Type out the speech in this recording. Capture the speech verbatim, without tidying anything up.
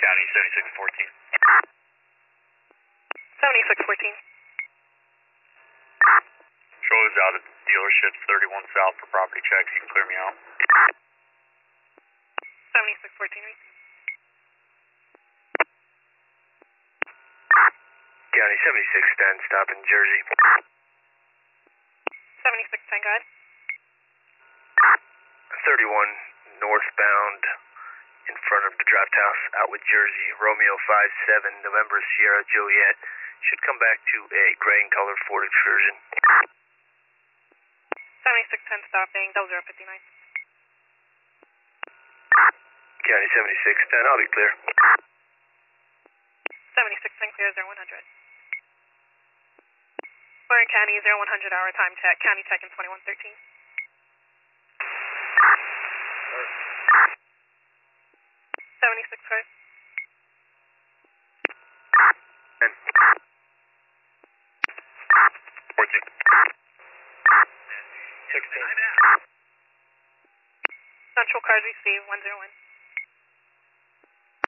County, seventy-six fourteen. seventy-six fourteen. Control is out at dealership thirty-one South for property checks. You can clear me out. seventy-six fourteen. County seventy-six ten, stop in Jersey. seventy-six ten, go ahead. thirty-one northbound in front of the draft house out with Jersey. Romeo five seven, November Sierra Juliet. Should come back to a gray and color Ford Excursion. seventy-six ten stopping, double zero fifty-nine. County seventy-six ten, I'll be clear. seventy-six ten clear, zero one hundred. Warren County, zero one hundred hour time check, County check in twenty-one thirteen. seventy-six five. fourteen. sixteen. Central cars received, one zero one.